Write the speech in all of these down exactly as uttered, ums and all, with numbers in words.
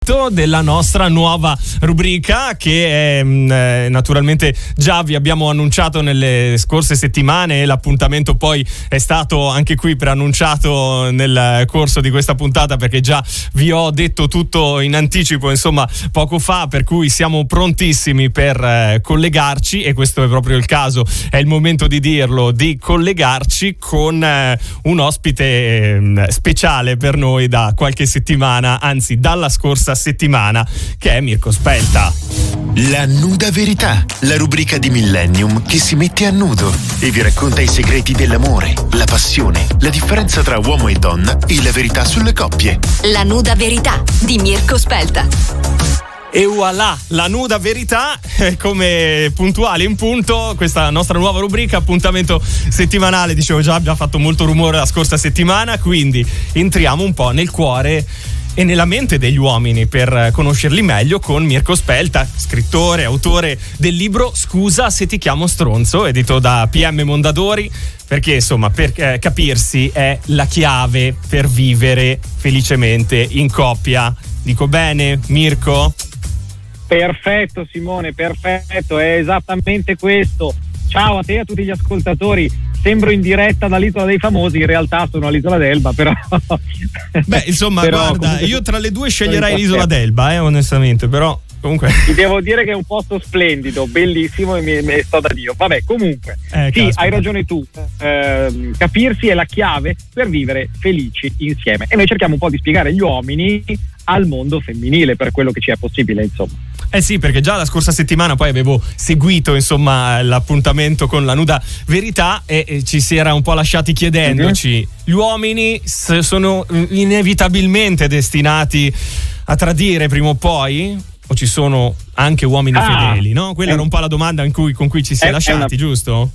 appuntamento della nostra nuova rubrica che è, eh, naturalmente già vi abbiamo annunciato nelle scorse settimane, e l'appuntamento poi è stato anche qui preannunciato nel corso di questa puntata, perché già vi ho detto tutto in anticipo insomma poco fa, per cui siamo prontissimi per eh, collegarci, e questo è proprio il caso, è il momento di dirlo, di collegarci con eh, un ospite eh, speciale per noi da qualche settimana, anzi dalla scorsa settimana, che è Mirko Spelta. La nuda verità, la rubrica di Millennium che si mette a nudo e vi racconta i segreti dell'amore, la passione, la differenza tra uomo e donna e la verità sulle coppie. La nuda verità di Mirko Spelta. E voilà, la nuda verità, eh, come puntuale in punto, questa nostra nuova rubrica, appuntamento settimanale, dicevo già, abbiamo fatto molto rumore la scorsa settimana, quindi entriamo un po' nel cuore e nella mente degli uomini per conoscerli meglio con Mirko Spelta, scrittore, autore del libro Scusa se ti chiamo stronzo, edito da P M Mondadori, perché insomma per eh, capirsi è la chiave per vivere felicemente in coppia. Dico bene, Mirko? Perfetto Simone, perfetto, è esattamente questo. Ciao a te e a tutti gli ascoltatori. Sembro in diretta dall'Isola dei Famosi, in realtà sono all'Isola d'Elba, però beh insomma però, guarda, comunque, io tra le due sceglierei l'Isola d'Elba, eh, onestamente, però comunque ti devo dire che è un posto splendido, bellissimo, e mi, mi sto da Dio. Vabbè, comunque eh, sì, caspita. Hai ragione tu, eh, capirsi è la chiave per vivere felici insieme, e noi cerchiamo un po' di spiegare gli uomini al mondo femminile per quello che ci è possibile, insomma. Eh sì, perché già la scorsa settimana poi avevo seguito insomma l'appuntamento con la nuda verità e, e ci si era un po' lasciati chiedendoci, mm-hmm. gli uomini s- sono inevitabilmente destinati a tradire prima o poi? O ci sono anche uomini ah, fedeli, no? Quella è, era un po' la domanda in cui, con cui ci si è, è lasciati, una... giusto?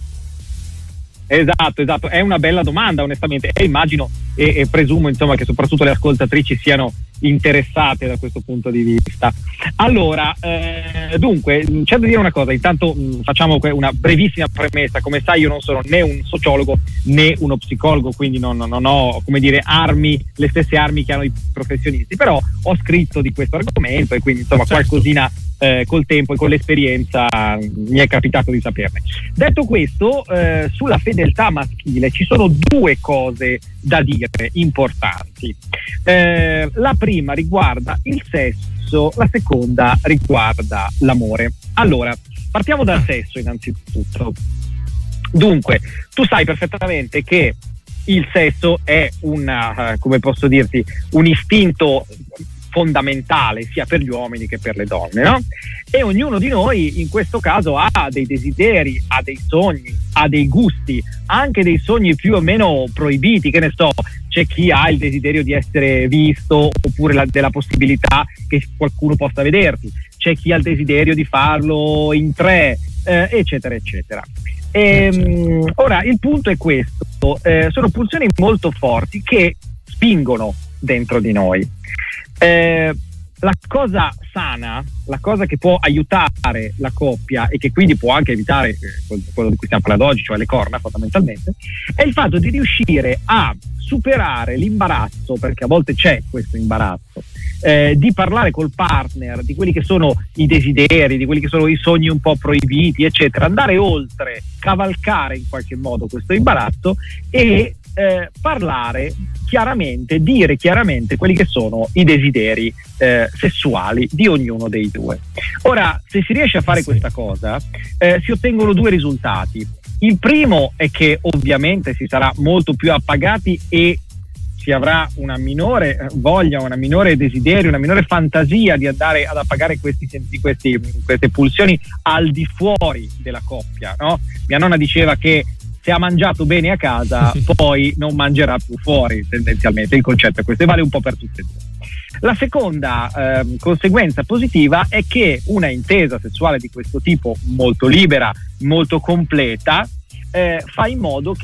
Esatto, esatto, è una bella domanda onestamente, e immagino e, e presumo insomma che soprattutto le ascoltatrici siano interessate da questo punto di vista. Allora, eh, dunque, c'è da dire una cosa, intanto mh, facciamo una brevissima premessa. Come sai, io non sono né un sociologo né uno psicologo, quindi non, non ho, come dire, armi, le stesse armi che hanno i professionisti, però ho scritto di questo argomento e quindi insomma certo. qualcosina eh, col tempo e con l'esperienza mi è capitato di saperne. Detto questo, eh, sulla fedeltà maschile ci sono due cose da dire importanti. Eh, la prima riguarda il sesso, la seconda riguarda l'amore. Allora, partiamo dal sesso innanzitutto. Dunque, tu sai perfettamente che il sesso è una, come posso dirti, un istinto fondamentale sia per gli uomini che per le donne, no? E ognuno di noi in questo caso ha dei desideri, ha dei sogni, ha dei gusti, anche dei sogni più o meno proibiti, che ne so, c'è chi ha il desiderio di essere visto oppure la, della possibilità che qualcuno possa vederti, c'è chi ha il desiderio di farlo in tre, eh, eccetera eccetera. E, ora il punto è questo, eh, sono pulsioni molto forti che spingono dentro di noi. Eh, la cosa sana, la cosa che può aiutare la coppia e che quindi può anche evitare eh, quello di cui stiamo parlando oggi, cioè le corna fondamentalmente, è il fatto di riuscire a superare l'imbarazzo, perché a volte c'è questo imbarazzo, eh, di parlare col partner di quelli che sono i desideri, di quelli che sono i sogni un po' proibiti, eccetera, andare oltre, cavalcare in qualche modo questo imbarazzo e eh, parlare chiaramente, dire chiaramente quelli che sono i desideri eh, sessuali di ognuno dei due. Ora, se si riesce a fare sì. questa cosa, eh, si ottengono due risultati. Il primo è che ovviamente si sarà molto più appagati e si avrà una minore voglia, una minore desiderio, una minore fantasia di andare ad appagare questi, questi, queste pulsioni al di fuori della coppia, no? Mia nonna diceva che se ha mangiato bene a casa poi non mangerà più fuori, tendenzialmente il concetto è questo e vale un po' per tutte e due. La seconda eh, conseguenza positiva è che una intesa sessuale di questo tipo, molto libera, molto completa, eh, fa in modo che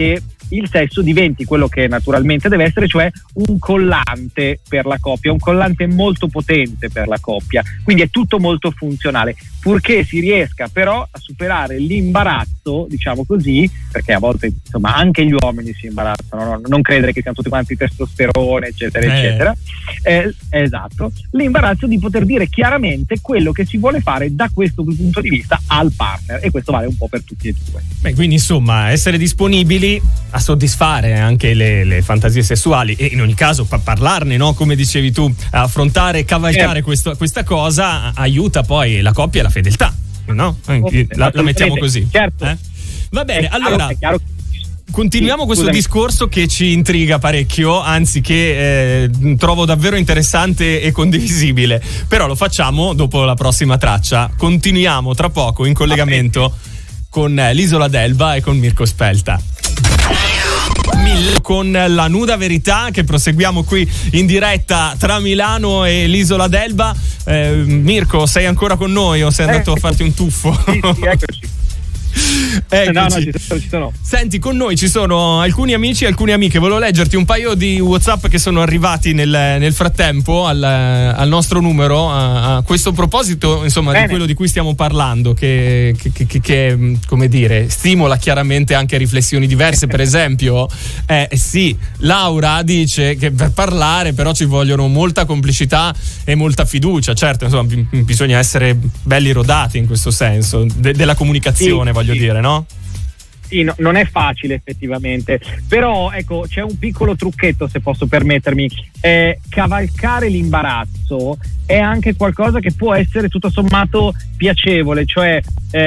il sesso diventi quello che naturalmente deve essere, cioè un collante per la coppia, un collante molto potente per la coppia, quindi è tutto molto funzionale, purché si riesca però a superare l'imbarazzo, diciamo così, perché a volte insomma anche gli uomini si imbarazzano, no? Non credere che siamo tutti quanti testosterone eccetera eh. eccetera, eh, esatto, l'imbarazzo di poter dire chiaramente quello che si vuole fare da questo punto di vista al partner, e questo vale un po' per tutti e due. Beh, quindi insomma essere disponibili a soddisfare anche le, le fantasie sessuali, e in ogni caso pa- parlarne, no? Come dicevi tu, affrontare e cavalcare eh. questo, questa cosa aiuta poi la coppia e la fedeltà, no? Okay, la, la mettiamo così, certo. eh? Va bene, è allora chiaro, è chiaro. continuiamo sì, questo scusami. discorso che ci intriga parecchio, anzi che eh, trovo davvero interessante e condivisibile, però lo facciamo dopo la prossima traccia. Continuiamo tra poco in collegamento okay. con l'Isola d'Elba e con Mirko Spelta. Con la nuda verità che proseguiamo qui in diretta tra Milano e l'Isola d'Elba. eh, Mirko, sei ancora con noi o sei andato eh, a farti un tuffo? Sì, sì, eccoci. Eccoci. No, no, ci sono, ci sono. Senti, con noi ci sono alcuni amici e alcune amiche. Volevo leggerti un paio di WhatsApp che sono arrivati nel, nel frattempo al, al nostro numero a, a questo proposito, insomma, Bene. di quello di cui stiamo parlando, che, che, che, che come dire, stimola chiaramente anche riflessioni diverse. Per esempio, eh, sì, Laura dice che per parlare però ci vogliono molta complicità e molta fiducia. Certo, insomma, b- bisogna essere belli rodati in questo senso de- della comunicazione. Sì. Voglio dire, no? Sì, no, non è facile effettivamente, però ecco c'è un piccolo trucchetto, se posso permettermi. Eh, cavalcare l'imbarazzo è anche qualcosa che può essere tutto sommato piacevole, cioè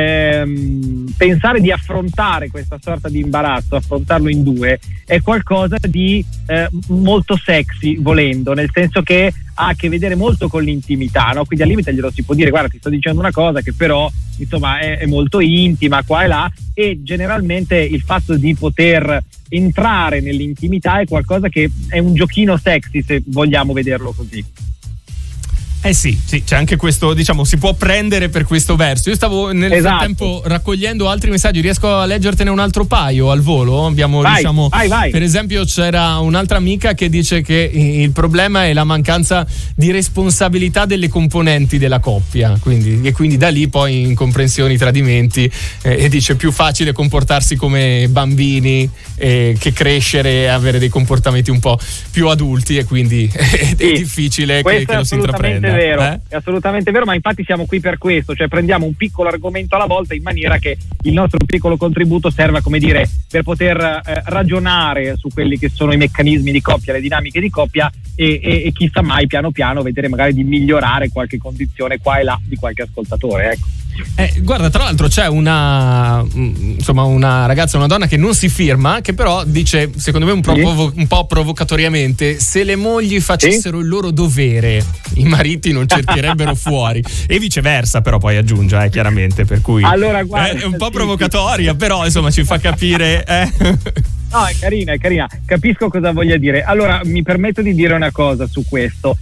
ehm, pensare di affrontare questa sorta di imbarazzo, affrontarlo in due, è qualcosa di eh, molto sexy, volendo, nel senso che ha a che vedere molto con l'intimità, no? Quindi al limite glielo si può dire: guarda, ti sto dicendo una cosa che però insomma è, è molto intima qua e là, e generalmente il fatto di poter entrare nell'intimità è qualcosa che è un giochino sexy, se vogliamo vederlo così. Eh sì, sì, c'è anche questo, diciamo, si può prendere per questo verso. Io stavo nel esatto. frattempo raccogliendo altri messaggi, riesco a leggertene un altro paio al volo? Abbiamo, vai, diciamo, vai, vai. Per esempio c'era un'altra amica che dice che il problema è la mancanza di responsabilità delle componenti della coppia, quindi, e quindi da lì poi incomprensioni, tradimenti, eh, e dice più facile comportarsi come bambini eh, che crescere e avere dei comportamenti un po' più adulti, e quindi è, sì, è difficile che, che lo si intraprenda. È vero, eh? è assolutamente vero, ma infatti siamo qui per questo, cioè prendiamo un piccolo argomento alla volta in maniera che il nostro piccolo contributo serva, come dire, per poter eh, ragionare su quelli che sono i meccanismi di coppia, le dinamiche di coppia, e, e, e chissà mai piano piano vedere magari di migliorare qualche condizione qua e là di qualche ascoltatore, ecco. Eh, guarda, tra l'altro c'è una insomma una ragazza, una donna che non si firma, che però dice, secondo me un, sì. provo- un po' provocatoriamente: se le mogli facessero sì. il loro dovere, i mariti non cercherebbero fuori, e viceversa, però poi aggiunge eh, chiaramente, per cui allora, guarda, è un po' sì, provocatoria, sì. però insomma ci fa capire eh. No, è carina, è carina, capisco cosa voglia dire. Allora, mi permetto di dire una cosa su questo.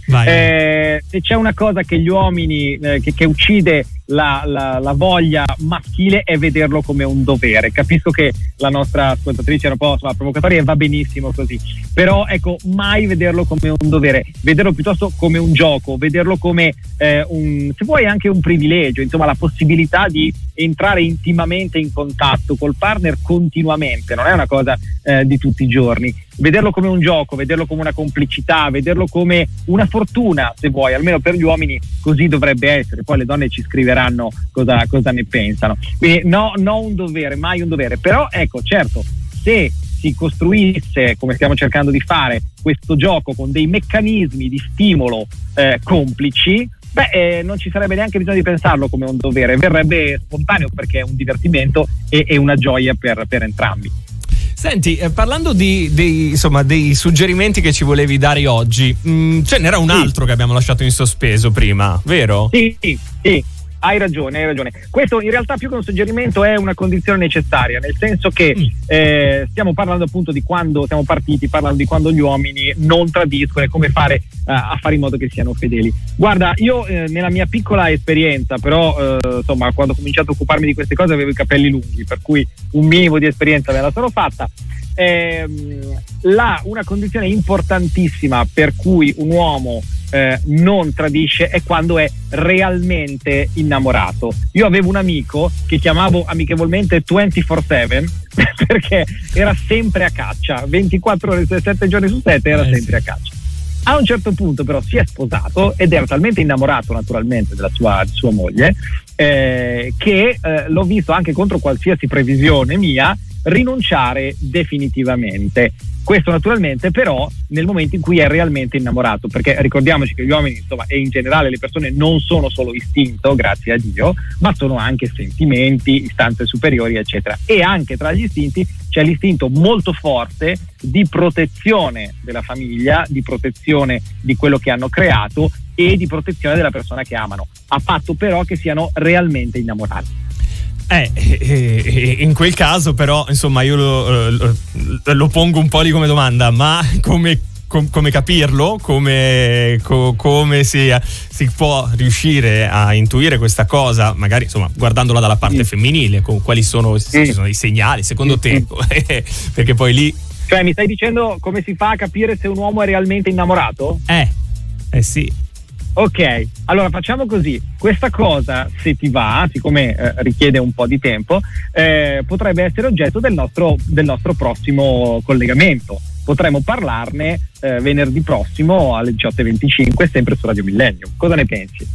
Eh, se c'è una cosa che gli uomini, eh, che, che uccide la, la, la voglia maschile, è vederlo come un dovere. Capisco che la nostra ascoltatrice era un po' insomma, provocatoria, e va benissimo così, però ecco, mai vederlo come un dovere, vederlo piuttosto come un gioco, vederlo come eh, un, se vuoi anche un privilegio, insomma la possibilità di entrare intimamente in contatto col partner continuamente, non è una cosa eh, di tutti i giorni. Vederlo come un gioco, vederlo come una complicità, vederlo come una fortuna, se vuoi, almeno per gli uomini così dovrebbe essere. Poi le donne ci scriveranno cosa, cosa ne pensano. Quindi no, no un dovere, mai un dovere. Però ecco, certo, se si costruisse, come stiamo cercando di fare, questo gioco con dei meccanismi di stimolo eh, complici, beh, eh, non ci sarebbe neanche bisogno di pensarlo come un dovere, verrebbe spontaneo, perché è un divertimento e, e una gioia per, per entrambi. Senti, eh, parlando di, dei, insomma, dei suggerimenti che ci volevi dare oggi, mh, ce n'era un sì. altro che abbiamo lasciato in sospeso prima, vero? Sì, sì, sì. Hai ragione, hai ragione. Questo in realtà più che un suggerimento è una condizione necessaria, nel senso che mm. eh, stiamo parlando appunto di quando siamo partiti, parlando di quando gli uomini non tradiscono e come fare uh, a fare in modo che siano fedeli. Guarda, io eh, nella mia piccola esperienza, però eh, insomma, quando ho cominciato a occuparmi di queste cose avevo i capelli lunghi, per cui un minimo di esperienza me la sono fatta. ehm, la, una condizione importantissima per cui un uomo eh, non tradisce è quando è realmente innamorato. Io avevo un amico che chiamavo amichevolmente ventiquattro sette perché era sempre a caccia, ventiquattro ore su sette giorni su sette era eh, sempre sì. a caccia. A un certo punto però si è sposato ed era talmente innamorato naturalmente della sua, sua moglie eh, che eh, l'ho visto anche contro qualsiasi previsione mia rinunciare definitivamente. Questo naturalmente però nel momento in cui è realmente innamorato, perché ricordiamoci che gli uomini insomma e in generale le persone non sono solo istinto, grazie a Dio, ma sono anche sentimenti, istanze superiori eccetera, e anche tra gli istinti c'è l'istinto molto forte di protezione della famiglia, di protezione di quello che hanno creato e di protezione della persona che amano, a patto però che siano realmente innamorati. Eh, eh, in quel caso però insomma io lo, lo, lo pongo un po' lì come domanda, ma come, com, come capirlo, come, co, come si, si può riuscire a intuire questa cosa, magari insomma guardandola dalla parte mm. femminile, con quali sono, mm. ci sono i segnali secondo mm. te, perché poi lì... Cioè mi stai dicendo come si fa a capire se un uomo è realmente innamorato? Eh, eh sì. Ok, allora facciamo così, questa cosa se ti va, siccome eh, richiede un po' di tempo, eh, potrebbe essere oggetto del nostro, del nostro prossimo collegamento. Potremmo parlarne eh, venerdì prossimo alle diciotto e venticinque sempre su Radio Millennium. Cosa ne pensi?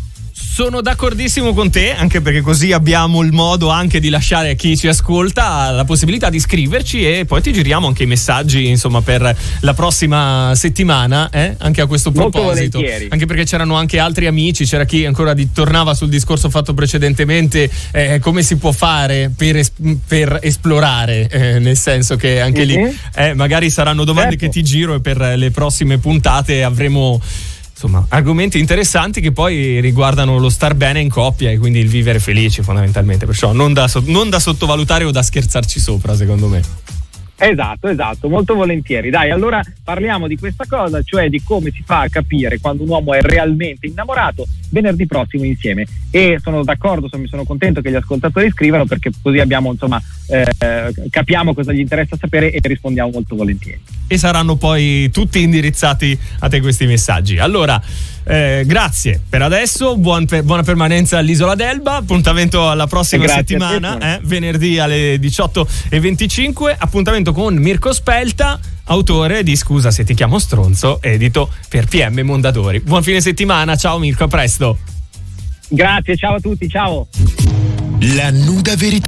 Sono d'accordissimo con te, anche perché così abbiamo il modo anche di lasciare a chi ci ascolta la possibilità di scriverci e poi ti giriamo anche i messaggi insomma per la prossima settimana, eh? Anche a questo proposito, anche perché c'erano anche altri amici, c'era chi ancora di, tornava sul discorso fatto precedentemente, eh, come si può fare per, es- per esplorare, eh, nel senso che anche mm-hmm. lì eh, magari saranno domande certo. che ti giro e per le prossime puntate avremo insomma argomenti interessanti che poi riguardano lo star bene in coppia e quindi il vivere felici fondamentalmente, perciò non da, non da sottovalutare o da scherzarci sopra, secondo me. Esatto, esatto, molto volentieri. Dai, allora parliamo di questa cosa, cioè di come si fa a capire quando un uomo è realmente innamorato venerdì prossimo insieme. E sono d'accordo, sono, sono contento che gli ascoltatori scrivano, perché così abbiamo insomma eh, capiamo cosa gli interessa sapere e rispondiamo molto volentieri. E saranno poi tutti indirizzati a te questi messaggi. Allora, eh, grazie per adesso, buon per, buona permanenza all'Isola d'Elba, appuntamento alla prossima grazie settimana, te, eh, venerdì alle diciotto e venticinque, appuntamento con Mirko Spelta, autore di Scusa se ti chiamo stronzo, edito per P M Mondadori. Buon fine settimana, ciao Mirko, a presto. Grazie, ciao a tutti, ciao. La nuda verità.